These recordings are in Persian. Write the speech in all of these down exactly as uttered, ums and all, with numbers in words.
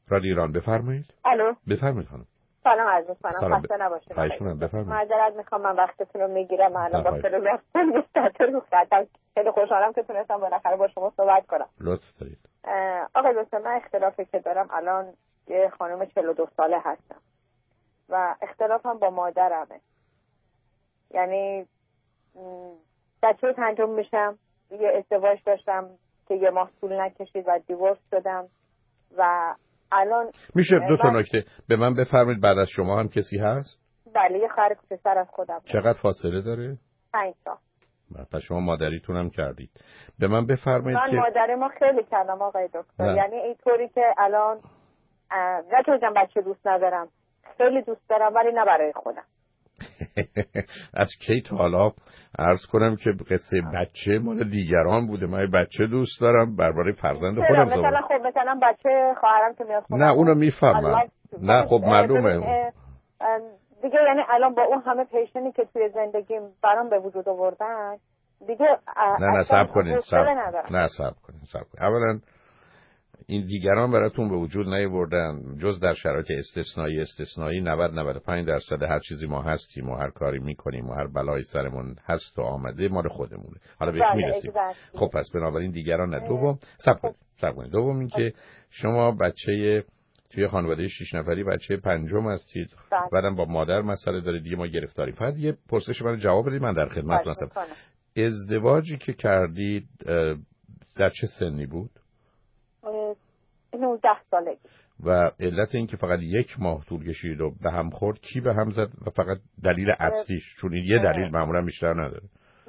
رادیو ایران بفرمایید. الو بفرمایید خانم. سلام عرض می‌کنم. خسته نباشید. خواهش می‌کنم بفرمایید. معذرت می‌خوام من وقتتون رو میگیرم. الان با تلفن نیست رو خطم. خیلی خوشحالم که تونستم بالاخره با شما صحبت کنم. لطف دارید. آقای دکتر من اختلافی که دارم الان یه خانم چهل و دو ساله هستم و اختلافم با مادرمه. یعنی بچه پنجم میشم، یه ازدواج داشتم که یه ماه طول نکشید و دیورس شدم و الان میشه دو تا نکته به من بفرمایید. بعد از شما هم کسی هست؟ بله یه خواهر کوچکتر از خودم. چقدر فاصله داره؟ پنج سال. پس شما مادریتون هم کردید. به من بفرمایید من که من مادری ما خیلی کردم آقای دکتر. یعنی اینطوری که الان نتونم بچه دوست ندارم، خیلی دوست دارم ولی نه برای خودم. از کی تا حالا عرض کنم که قصه بچه مال دیگران بوده. من بچه دوست دارم برای فرزند خودم. مثلا خب مثلا بچه خواهرم که میاد خودم. نه اونو میفهمم. نه خب معلومه دیگه. یعنی الان با اون همه پیشنی که توی زندگیم برام به وجود آوردن دیگه نه نه صبر کنید نه صبر کنید صبر کنید. اولا این دیگران براتون به وجود نیاوردن جز در شرایط استثنایی استثنایی نود نود و پنج درصد هر چیزی ما هستیم و هر کاری میکنیم و هر بلایی سرمون هست و آمده مال خودمونه. حالا بهش میرسیم. خب پس بنابراین دیگران نه. دوم صبر کنید صبر کنید دوم این که شما بچه توی خانواده شش نفری بچه پنجم هستید. بعدم با مادر مسئله داره دیگه. ما گرفتاری. فقط یه پرسش من جواب بدید من در خدمتتون هستم. ازدواجی که کردید در چه سنی بود؟ نوزده سالگی. و علت این که فقط یک ماه طول کشید و به هم خورد کی به هم زد و فقط دلیل اصلیش؟ چون این یه دلیل معمولا بیشتر نداره.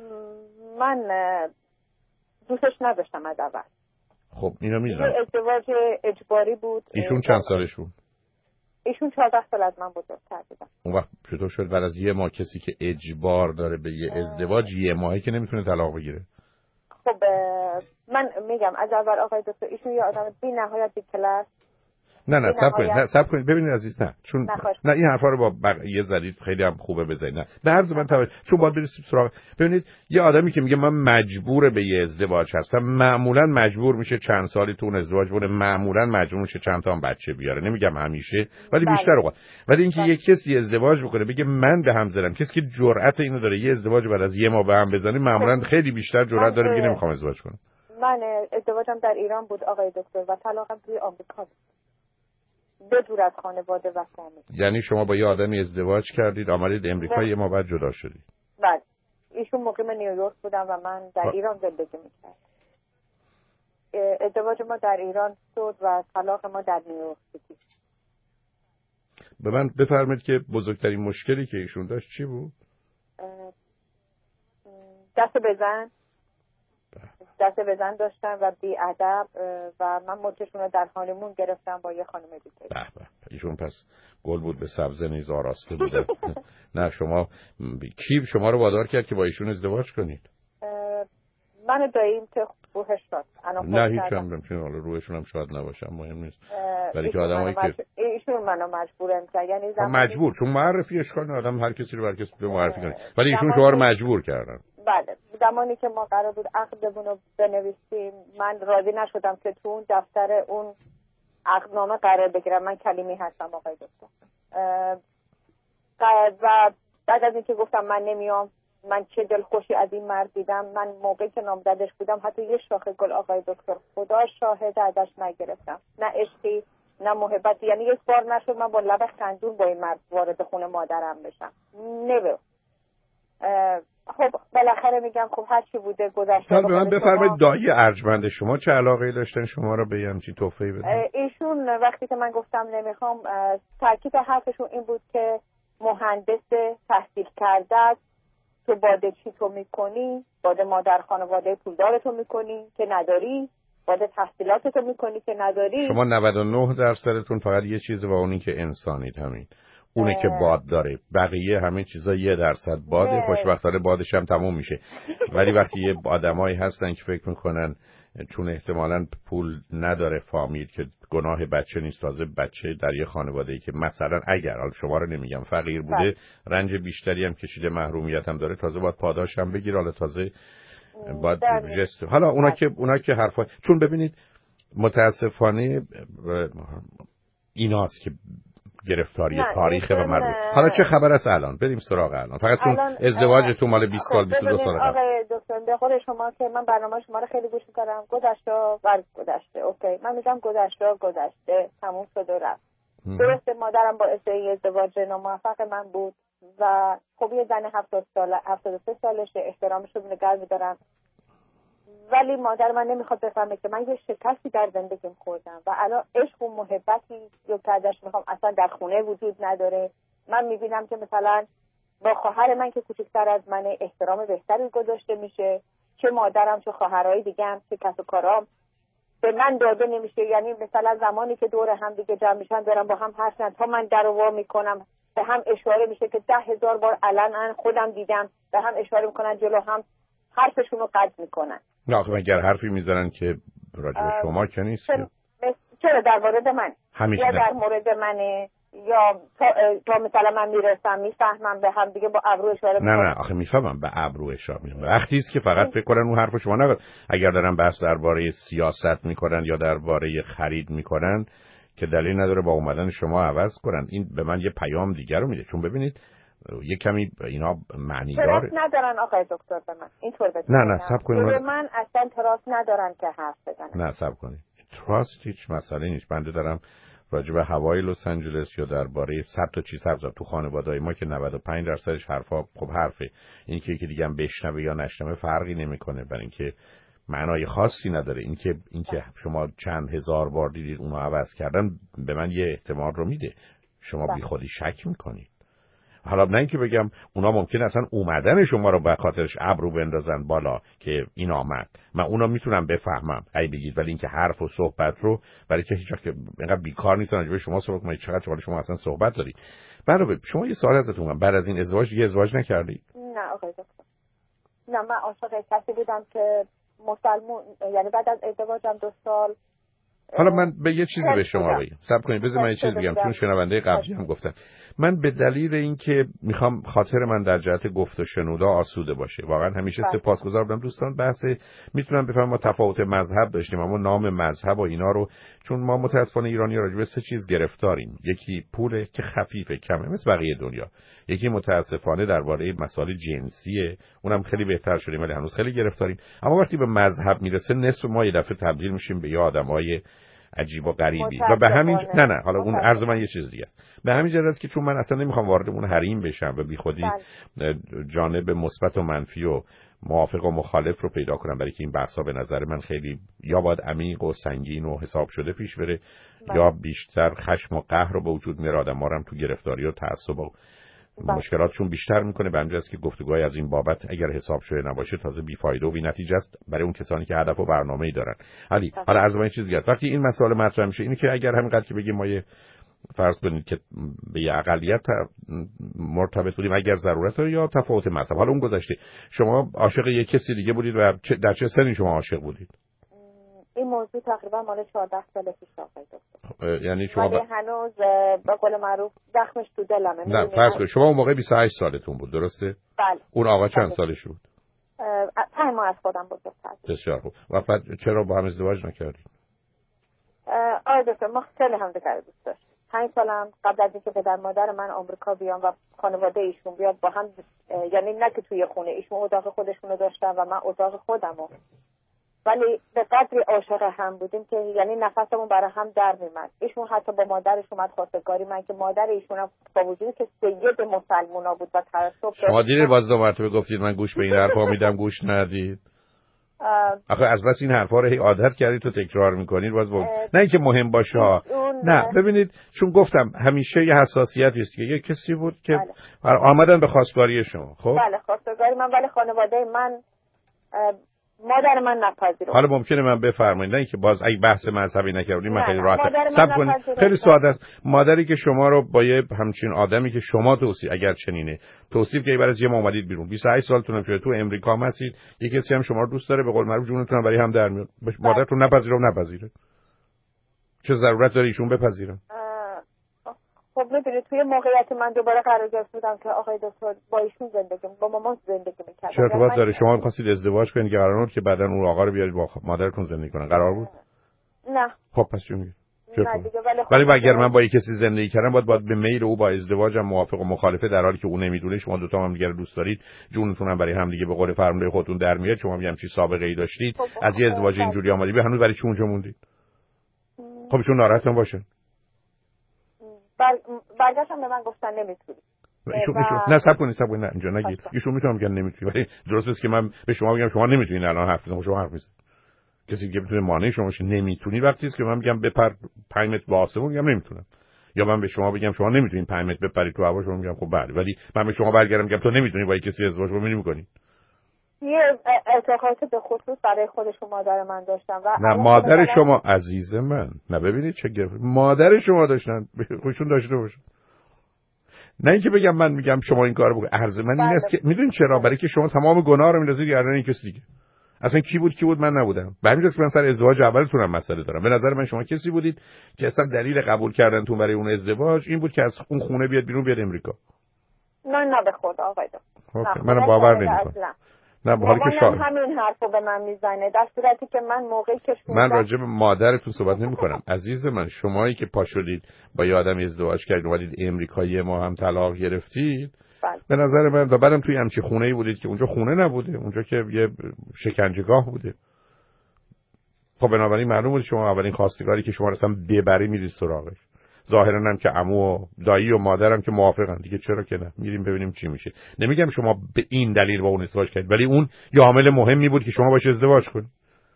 من دوستش نداشتم از اول. خب اینو میدونم. ازدواج اجباری بود. ایشون چند سالشون؟ ایشون چهارده سال از من بزرگتر بودن. اون وقت چطور شد بعد از یه ماه کسی که اجبار داره به یه ازدواج یه ماهی که نمیتونه طلاق بگیره؟ خب من میگم از اول آقای دکتر ایشون یه آدم بی نهایت بی کلاس. نه نه صبر کنید نه صبر کنید ببینید عزیز نه چون نخوش. نه این حرفا رو با بقیه زدید خیلی هم خوبه بزنید. نه به عرض من توجه چون باید برسیم سراغ. ببینید یه آدمی که میگه من مجبور به یه ازدواج هستم معمولا مجبور میشه چند سالی تو اون ازدواج بونه، معمولا مجبور میشه چند تا هم بچه بیاره. نمیگم همیشه ولی بله. بیشتر اوقات. ولی اینکه یه کسی ازدواج بکنه بگه من به هم زدم، کسی که جرأت اینو داره یه ازدواج بعد از یه ماه به هم بزنه معمولا خیلی بیشتر جرأت داره بگه نمیخوام ازدواج کنم. من ازدواجم در ایران بود آقای دکتر و طلاقم توی آمریکا بود. بدور از خانواده و فامیل. یعنی شما با یه آدمی ازدواج کردید آمدید امریکا یه ماه بعد جدا شدید؟ بله. ایشون مقیم نیویورک بودن و من در با... ایران زندگی میکردم. ازدواج ما در ایران شد و طلاق ما در نیویورک بود. به من بفرمایید که بزرگترین مشکلی که ایشون داشت چی بود؟ دست بزن. دست بزن داشتن و بی ادب و من مچشون رو در هانیمون گرفتم با یه خانم دیگه. به به ایشون پس گل بود به سبزه نیز آراسته بوده. نه شما کی شما رو وادار کرد که با ایشون ازدواج کنید؟ من داییم که روحش شد. نه هیچ هم نمیتونه حالا روحشون هم شاید نباشم مهم نیست. ولی که آدمایی که مجبور... ایشون منو مجبورن کرد یعنی زمانی مجبور چون معرفی اشکال آدم هر کسی رو هر کسی به معرفی کنه ولی ایشون شما رو مجبور کردن. بله زمانی که ما قرار بود عقدمون رو بنویسیم من راضی نشدم که تو اون دفتر اون عقدنامه قرار بگیرم. من کلیمی هستم آقای دکتر و بعد از اینکه گفتم من نمیام من چه دلخوشی از این مرد دیدم. من موقعی که نامزدش بودم حتی یه شاخه گل آقای دکتر خدا شاهد ازش نگرفتم. نه عشقی نه محبتی. یعنی یک بار نشد من با لب خندون با این مرد وارد خونه مادرم بشم. نبود. خب بالاخره میگم خب هر چی بوده گذشته. حالا به من بفرمایید دایی ارجمند شما چه علاقه‌ای داشتن شما رو به همچین تحفه‌ای بدن؟ ایشون وقتی که من گفتم نمیخوام تاکید حرفشون این بود که مهندس تحصیل کرده است تو باده چی تو میکنی؟ باده مادر خانواده پولدارتو میکنی که نداری؟ باده تحصیلاتتو میکنی که نداری؟ شما نود و نه درصدتون فقط یه چیزه و اونی که انسانید همین. اونه که باد داره بقیه همه چیزا یه درصد باده. خوشبختانه بادش هم تموم میشه. ولی وقتی یه آدمایی هستن که فکر میکنن چون احتمالاً پول نداره فامیل که گناه بچه نیست تازه بچه در یه خانواده‌ای که مثلا اگر حالا شما رو نمیگم فقیر بوده رنج بیشتری هم کشیده محرومیت هم داره تازه باید پاداش هم بگیر حالا تازه باید جست. حالا اونا که اونا که حرفا چون ببینید متاسفانه ایناست که گرفتاری تاریخ و مربوط. حالا چه خبر است الان؟ بریم سراغ الان. فقط چون ازدواجتون مال بیست سال بیست و دو سال قبل. آقای دکتر به خود شما که من برنامه شما رو خیلی گوش می‌کنم. گذشته و گذشته. اوکی. من میگم گذشته گذشته تموم شد و رفت. درسته مادرم با ازدواج ناموفق من بود و خب یه زن هفتاد ساله هفتاد و سه سالشه، احترامش رو نگه می‌دارم. ولی مادر من نمیخواد بفهمه که من یه شکستی در زندگیم خوردم و الان عشق و محبتی رو که ازش میخوام اصلا در خونه وجود نداره. من میبینم که مثلا با خواهر من که کوچکتر از منه احترام بهتری گذاشته میشه، چه مادرم چه خواهرای دیگه هم چه کس و کارام به من داده نمیشه. یعنی مثلا زمانی که دور هم دیگه جمع میشن دارم با هم حرف میزنن تا من در وا میکنم به هم اشاره میشه که ده هزار بار علنا خودم دیدم، به هم اشاره میکنن جلو هم حرفشون رو قطع میکنن. نه آخه مگر حرفی میزنن که راجع به شما که نیست که؟ چرا در مورد من همیشه یا در مورد منه یا تا, تا مثلا من میرسم میفهمم به هم دیگه با ابرو اشاره نه نه آخه میفهمم به ابرو اشاره میکنم. وقتی است که فقط فکر کنن اون حرف شما نگفت. اگر دارن بحث درباره سیاست میکنن یا درباره خرید میکنن که دلیل نداره با اومدن شما عوض کنن. این به من یه پیام دیگر رو میده. چون ببینید یه کمی اینا معنی داره. تراس ندارن آقای دکتر به من اینطور بگم. نه نه صبر کنید. به من اصلا تراس ندارن که حرف بزنن. نه صبر کنید. تراست هیچ مسئله نیست. بنده دارم راجع به هوای لس آنجلس یا درباره صد تا چیز حرف زدم. تو خانواده‌های ما که نود و پنج درصدش حرفا خب حرفه. این که یکی دیگه هم بشنوه یا نشنوه فرقی نمیکنه، برای اینکه معنای خاصی نداره. اینکه اینکه شما چند هزار بار دیدید اونو عوض کردن به من یه احتمال رو میده. شما بیخودی شک میکنید. حالا نه اینکه بگم اونا ممکن اصلا اومدن شما رو به خاطرش ابرو بندازن بالا که این آمد، من اونا میتونم بفهمم ای بگید، ولی اینکه حرف و صحبت رو برای که هیچ وقت اینقدر بیکار نیستن راجع به شما صحبت کنید چقدر چقدر شما اصلا صحبت دارید. برای شما یه سوال ازتون کنم، بعد از این ازدواج یه ازدواج نکردید؟ نه آقای دکتر. نه من عاشق کسی بودم که مسلمون، یعنی بعد از ازدواجم دو سال. حالا من به یه چیزی به شما بگم. صبر کنید بذار من یه چیز بگم چون شنونده قبلی هم گفتن. من به دلیل اینکه میخوام خاطر من در جهت گفت و شنودا آسوده باشه، واقعا همیشه سپاسگزار بودم دوستان. بحث میتونم بفهمم ما تفاوت مذهب داشتیم اما نام مذهب و اینا رو، چون ما متاسفانه ایرانی راجع به سه چیز گرفتاریم. یکی پوله که خفیفه کمه مثل بقیه دنیا، یکی متاسفانه درباره مسائل جنسیه اونم خیلی بهتر شدیم ولی هنوز خیلی گرفتاریم. اما وقتی به مذهب میرسه نصف ما یه دفعه تبدیل میشیم به یه آدمای عجیب و غریبی و به همین نه نه حالا اون عرض من یه چیز دیگه است. به همین جهت است که چون من اصلا نمیخوام وارد اون حریم بشم و بیخودی جانب مثبت و منفی و موافق و مخالف رو پیدا کنم، برای که این بحثا به نظر من خیلی یا باید عمیق و سنگین و حساب شده پیش بره بله. یا بیشتر خشم و قهر رو به وجود میاره، آدم‌ها رو هم تو گرفتاری و تعصب و مشکلاتشون بیشتر میکنه. به همین جاست که گفتگوهای از این بابت اگر حساب شده نباشه تازه بیفایده و بی‌نتیجه است برای اون کسانی که هدف و برنامه‌ای دارن. علی حالا از من چیزی هست وقتی این مسئله مطرح میشه اینی که اگر همینقدر که بگیم ما یه فرض کنید که به یه اقلیت مرتبط بودیم اگر ضرورت داره یا تفاوت مذهب، حالا اون گذشته شما عاشق یه کسی دیگه بودید و در چه سنی شما عاشق بودید؟ این موضوع تقریبا مال چهارده سال پیش آقای یعنی شما ولی هنوز به قول معروف زخمش تو دلمه. نه فرض کنید شما اون موقع بیست و هشت سالتون بود درسته؟ بله. اون آقا چند بله. سالش بود؟ پنج ماه از خودم بزرگتر. بسیار خوب. و بعد چرا با هم ازدواج نکردید؟ آقای دکتر ما خیلی هم دیگه دوست داشتیم. پنج سالم قبل از اینکه پدر مادر من آمریکا بیان و خانواده ایشون بیاد با هم، یعنی نه که توی خونه، ایشون اتاق خودشونو داشتن و من اتاق خودمو، ولی به قدری عاشق هم بودیم که یعنی نفسمون برای هم در میمد. ایشون حتی با مادرش اومد خواستگاری من که مادر ایشون هم با وجودی که سید مسلمونا بود و تعصب شما دیدید باز دو مرتبه گفتید من گوش به این حرفا میدم گوش ندید. آخه از بس این حرفا رو هی عادت کردید تو تکرار میکنید باز بود. نه اینکه مهم باشه ها. نه ببینید چون گفتم همیشه یه حساسیتی است که یه کسی بود که بله. آمدن به خواستگاری شما. خب بله خواستگاری من، ولی خانواده من مادر من نپذیرفت. حالا ممکنه من بفرمایید نه اینکه باز اگه بحث مذهبی نکردیم من خیلی راحت صبر کنید. خیلی ساده است. مادری که شما رو با یه همچین آدمی که شما توصیف اگر چنینه توصیف که بعد از یه ما اومدید بیرون بیست و هشت سالتون شده تو امریکا هستید، یه کسی هم شما رو دوست داره به قول معروف جونتون برای هم در میاد، مادرتون نپذیره و نپذیره چه ضرورت داره ایشون بپذیرن؟ خب ببینید توی موقعیت من دوباره قرار گرفتم که آقای دکتر با ایشون زندگی با مامان زندگی می‌کردم. چرا ارتباط داره؟ شما می‌خواستید ازدواج کنید که قرار بود که بعداً اون آقا رو بیارید با مادرتون زندگی کنن، قرار بود؟ نه. خب پس چی میگید؟ ولی اگر من با یک کسی زندگی کردم باید باید به میل او با ازدواجم موافق و مخالفه، در حالی که او نمیدونه. شما دو تا هم دیگه رو دوست دارید، جونتون هم برای هم دیگه به قول فرمانده خودتون در میاد، شما میگم چی سابقه ای داشتید، از یه ازدواج اینجوری آمدید، به هنوز برای چی اونجا موندید؟ خب ایشون ناراحت باشه. برگشتم به من گفتن نمیتونی. ایشون ایشون نه صبر کنید صبر کنید نه اینجا نگید. ایشون میتونم میگن نمیتونی، ولی درست است که من به شما بگم شما نمیتونید الان حرف بزنید، شما حرف میزنید. کسی که میتونه مانع شما باشه نمیتونی وقتی است که من میگم بپر پنج متر به آسمون، میگم نمیتونم. یا من به شما بگم شما نمیتونید پنج متر بپرید تو هوا، شما میگم خب بله، ولی من به شما برگردم میگم تو نمیتونی با کسی ازدواج کنی، نمی‌کنی. یه اعتقادات به خصوص برای خودش و مادر من داشتم و نه مادر شما عزیز من، نه ببینید چه گفت مادر شما داشتن خودشون داشته باشه. نه اینکه بگم من میگم شما این کارو بکن. عرض من این است که میدونید چرا؟ برای که شما تمام گناه رو میندازید گردن این کسی دیگه. اصلا کی بود کی بود من نبودم. به همین جاست که من سر ازدواج اولتون هم مسئله دارم. به نظر من شما کسی بودید که اصلا دلیل قبول کردنتون برای اون ازدواج این بود که از اون خونه بیاد بیرون بیاد امریکا. نه نه به خدا آقای دکتر. منم باور نمی‌کنم. نه به حالی که شاید همین حرفو به من میزنه، در صورتی که من موقعی که من راجع به مادرتون صحبت نمی‌کنم. عزیز من، شمایی که پا شدید با یه آدم ازدواج کردید اومدید امریکایی، ما هم طلاق گرفتید، بله. به نظر من و بعدم توی همچین خونه‌ای بودید که اونجا خونه نبوده، اونجا که یه شکنجهگاه بوده. خب بنابراین معلوم بود شما اولین خواستگاری که شما اصلا ببری میرید سراغش. ظاهرا هم که عمو و دایی و مادرم که موافقن دیگه، چرا که نه، میریم ببینیم چی میشه. نمیگم شما به این دلیل با اون ازدواج کردید، ولی اون یه عامل مهمی بود که شما باش ازدواج کنید.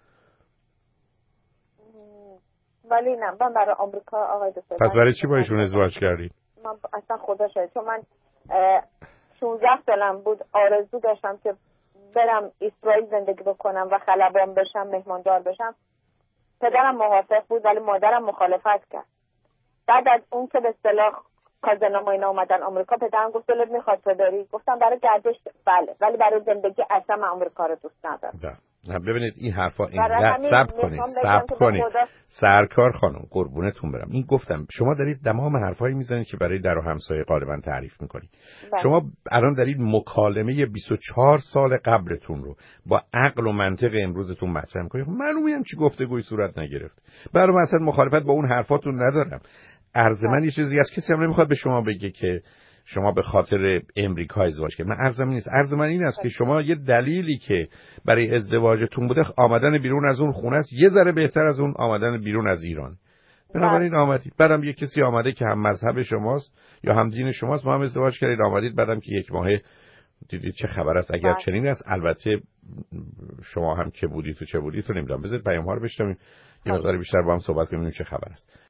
ولی نه من برای آمریکا آقای دکتر. پس برای چی با ایشون ازدواج کردید؟ من اصلا خدا شاید، چون من شانزده سالم بود آرزو داشتم که برم اسرائیل زندگی بکنم و خلبان بشم، مهماندار بشم. پدرم موافق بود ولی مادرم مخالفت کرد. بعد از اون که به اصطلاح کازنام اینا اومدن آمریکا، پدرم گفت دلت میخواد تو بری؟ گفتم برای گردش بله، ولی برای زندگی اصلا من آمریکا رو دوست ندارم. نه ببینید این حرفا اینقدر صبر کنید صبر کنید سرکار خانم قربونتون برم، این گفتم شما دارید تمام حرفایی میزنید که برای در و همسایه غالبا تعریف میکنید. بله. شما الان دارید مکالمه بیست و چهار سال قبلتون رو با عقل و منطق امروزتون مطرح میکنید. معلومه هم چی گفتگوی صورت نگرفت. برای من اصلا مخالفت با اون حرفاتون ندارم. عرض من یه چیزی است، کسی هم نمیخواد به شما بگه که شما به خاطر امریکا ازدواج کردید. من عرضم این نیست. عرض من این است که شما یه دلیلی که برای ازدواجتون بوده آمدن بیرون از اون خونه است، یه ذره بهتر از اون آمدن بیرون از ایران. بنابراین آمدید. بعدم یه کسی آمده که هم مذهب شماست یا هم دین شماست، ما هم ازدواج کردید آمدید، بعدم که یک ماهه دیدید چه خبر است. اگر چنین است البته شما هم که بودید و چه بودید تو نمیدونم. بذارید پیام ها رو بشنویم یه مقدار بیشتر با هم صحبت کنیم چه خبر است.